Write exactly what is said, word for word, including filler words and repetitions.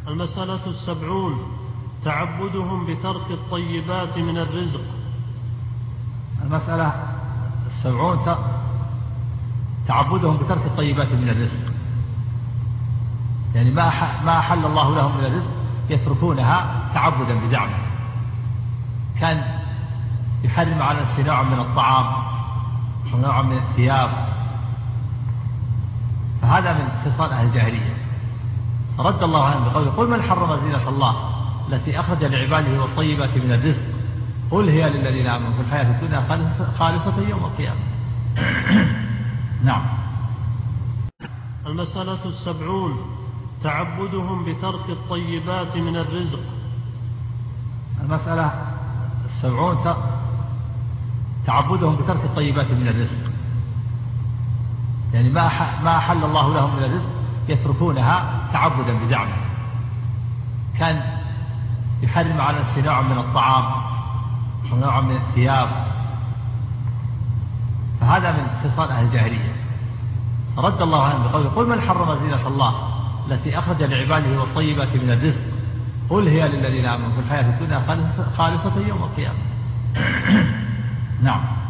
المسألة السبعون: تعبدهم بترك الطيبات من الرزق. المسألة السبعون: تعبدهم بترك الطيبات من الرزق، يعني ما أحل الله لهم من الرزق يتركونها تعبدا بزعمه. كان يحرم على نفسه نوع من الطعام ونوع من الثياب، فهذا من خصال أهل الجاهلية. رد الله عنهم بقوله: قل من حرم زينة الله التي أخرج لعباده والطيبات من الرزق قل هي للذين آمنوا في الحياة الدنيا خالصة يوم القيامة. نعم. المسألة السبعون: تعبدهم بترك الطيبات من الرزق. المسألة السبعون: تعبدهم بترك الطيبات من الرزق، يعني ما أحل الله لهم من الرزق يتركونها تعبدا بزعمه. كان يحرم على نفسه نوع من الطعام ونوع من الثياب، فهذا من خصال أهل الجاهلية. رد الله عنهم بقوله: قل من حرم زينة الله التي أخرج لعباده والطيبات من الرزق قل هي للذين آمنوا في الحياة الدنيا خالصة يوم القيامة. نعم.